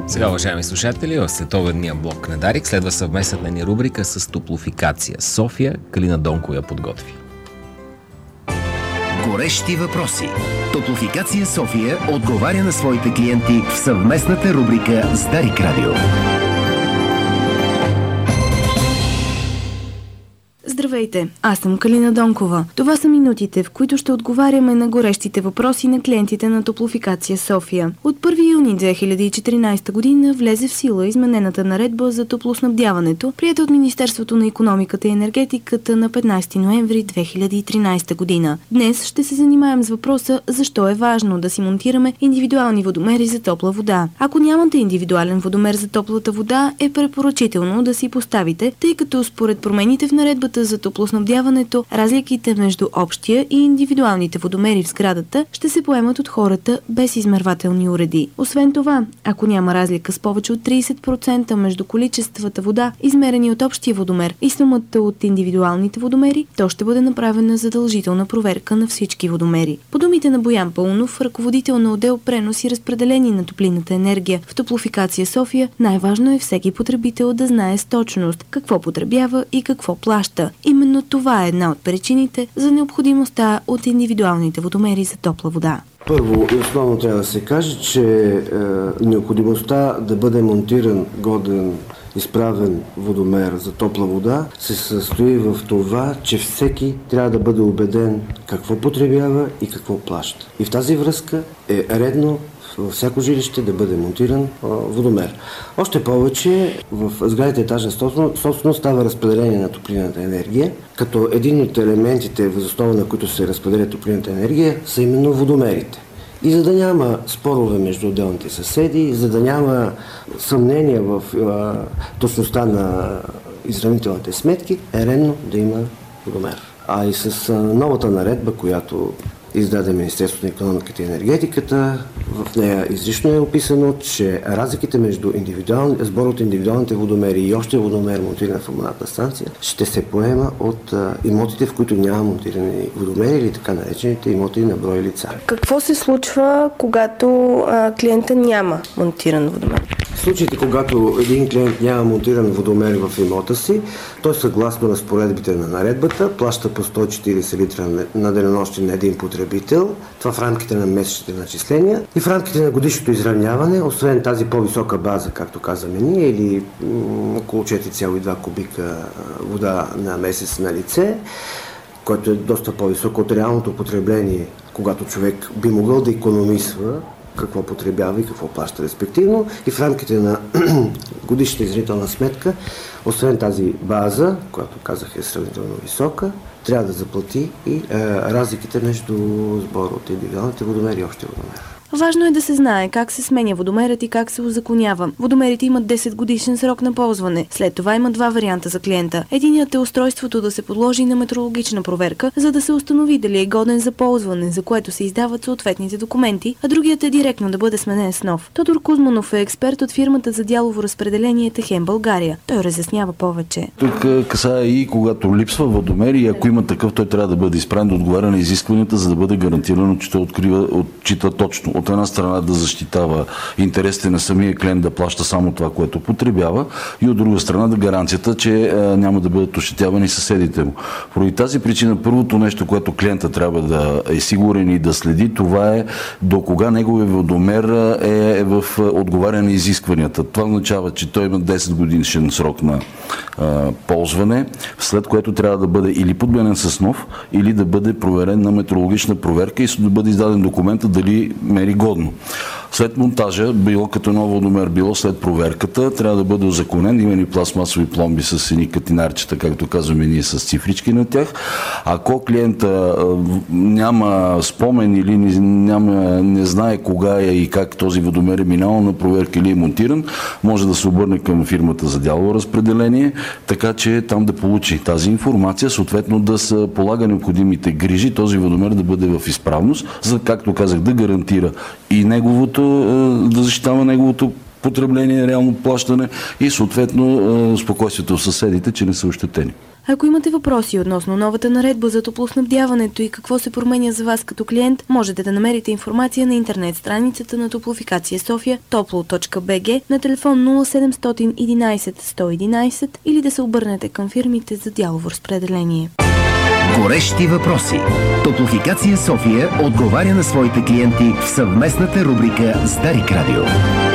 Сега, уважаеми слушатели, в световния блок на Дарик следва съвместната ни рубрика с Топлофикация София. Калина Донкова я подготви. Горещи въпроси. Топлофикация София отговаря на своите клиенти в съвместната рубрика с Дарик Радио. Здравейте, аз съм Калина Донкова. Това са минутите, в които ще отговаряме на горещите въпроси на клиентите на Топлофикация София. От 1 юни 2014 година влезе в сила изменената наредба за топлоснабдяването, приета от Министерството на икономиката и енергетиката на 15 ноември 2013 година. Днес ще се занимаем с въпроса защо е важно да си монтираме индивидуални водомери за топла вода. Ако нямате индивидуален водомер за топлата вода, е препоръчително да си поставите, тъй като според промените в наредбата за топлоснабдяването, разликите между общия и индивидуалните водомери в сградата ще се поемат от хората без измервателни уреди. Освен това, ако няма разлика с повече от 30% между количествата вода, измерени от общия водомер и сумата от индивидуалните водомери, то ще бъде направена задължителна проверка на всички водомери. По думите на Боян Паунов, ръководител на отдел пренос и разпределение на топлинната енергия в Топлофикация София, най-важно е всеки потребител да знае с точност какво потребява и какво плаща. Именно това е една от причините за необходимостта от индивидуалните водомери за топла вода. Първо и основно трябва да се каже, че необходимостта да бъде монтиран годен изправен водомер за топла вода се състои в това, че всеки трябва да бъде убеден какво потребява и какво плаща. И в тази връзка е редно във всяко жилище да бъде монтиран водомер. Още повече в сградите етажна собственост става разпределение на топлинната енергия, като един от елементите, въз основа на които се разпределя топлинната енергия, са именно водомерите. И за да няма спорове между отделните съседи, за да няма съмнение в точността на изравнителните сметки, е редно да има водомер. А и с новата наредба, която издаде Министерството на икономиката и енергетиката, в нея изрично е описано, че разликите между сбор от индивидуалните водомери и общия водомер, монтиран в абонатна станция, ще се поема от имотите, в които няма монтирани водомери или така наречените имоти на брой лица. Какво се случва, когато клиента няма монтиран водомер? В случаите, когато един клиент няма монтиран водомер в имота си, той съгласно разпоредбите на наредбата плаща по 140 литра на денонощие на един потребител, това в рамките на месечните начисления и в рамките на годишното изравняване, освен тази по-висока база, както казваме ние, или около 4,2 кубика вода на месец на лице, което е доста по-високо от реалното потребление, когато човек би могъл да икономисва какво потребява и какво плаща респективно. И в рамките на годишната изравнителна сметка, освен тази база, която казах е сравнително висока, трябва да заплати и разликите между сбора от индивидуалните водомери и общия водомер. Важно е да се знае как се сменя водомерът и как се узаконява. Водомерите имат 10 годишен срок на ползване. След това има два варианта за клиента. Единият е устройството да се подложи на метрологична проверка, за да се установи дали е годен за ползване, за което се издават съответните документи, а другият е директно да бъде сменен с нов. Тодор Кузманов е експерт от фирмата за дялово разпределение Техем България. Той разяснява повече. Тук касае и когато липсва водомер и ако има такъв, той трябва да бъде изправен да отговаря на изискванията, за да бъде гарантирано, че той отчита точно. От една страна да защитава интересите на самия клиент да плаща само това, което потребява, и от друга страна да гаранцията, че няма да бъдат ощетявани съседите му. Поради тази причина първото нещо, което клиента трябва да е сигурен и да следи, това е до кога неговия водомер е в отговаряне на изискванията. Това означава, че той има 10 годишен срок на ползване, след което трябва да бъде или подменен с нов, или да бъде проверен на метрологична проверка и да бъде издаден документа дали мери годно. След монтажа, било като нов водомер, било след проверката, трябва да бъде озаконен. Има и пластмасови пломби с едни катинарчета, както казваме ние, с цифрички на тях. Ако клиента няма спомен или не знае кога е и как този водомер е минал на проверка или е монтиран, може да се обърне към фирмата за дялово разпределение, така че там да получи тази информация, съответно да се полага необходимите грижи, този водомер да бъде в изправност, за, както казах, да гарантира и неговото, да защитава неговото потребление, реално плащане и съответно спокойствието в съседите, че не са ощетени. Ако имате въпроси относно новата наредба за топлоснабдяването и какво се променя за вас като клиент, можете да намерите информация на интернет страницата на Топлофикация София toplo.bg на телефон 0711 111 или да се обърнете към фирмите за дялово разпределение. Горещи въпроси. Топлофикация София отговаря на своите клиенти в съвместната рубрика с Дарик Радио.